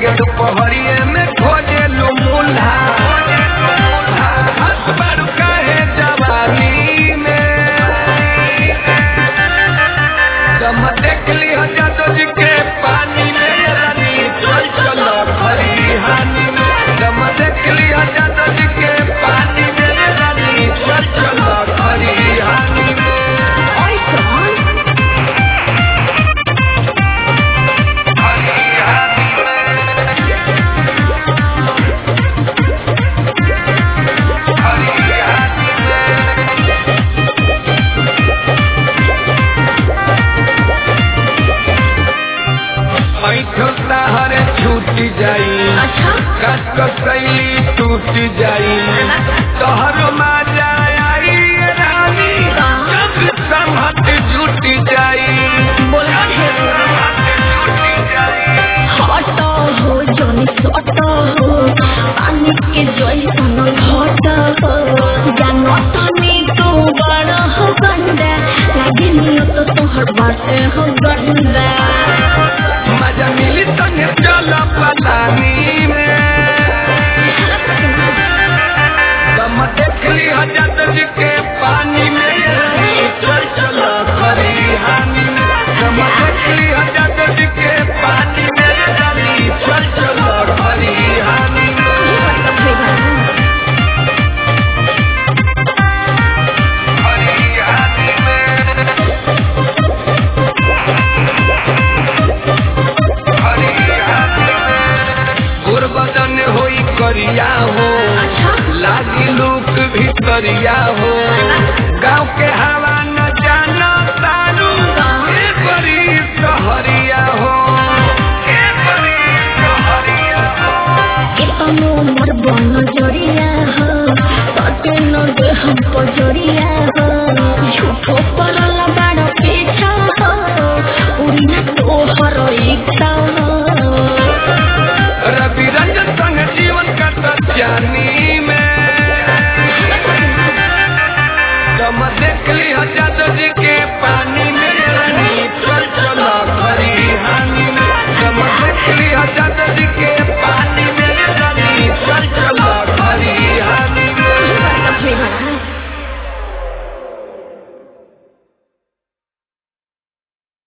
लागे दोपहरिए में खोजे लो मुल्हा हसबारू काहे जवानी में दम देख ली जादो जी के पानी में रानी चल चलो खरिहानी में दम देख ली जादो जी के पानी में रानी चल चलो खरिहानी में हरे छूट जाई कसैली टूट जाई तोहर मजा आई रानी जब संहत जुट जाई हट हो जनी सट हो पानी के जैसन घट हो जानो तनी तू बड़ हो गंदा लागे नियो तो तोहर बाटे हो गंदा मजा मिली तने चल पलानी में दम देख ली जादो जी के पानी में चल चलो खरिहानी में दम देख ली जादो जी के पानी में रानी चल चलो खरिहानी में बदन होई करिया हो लागी लूक भितरिया हो गाँव के हवा न जाना तारू बड़ी सहरिया हो कितनो मोर बन जरिया हो तटे न दे हम पर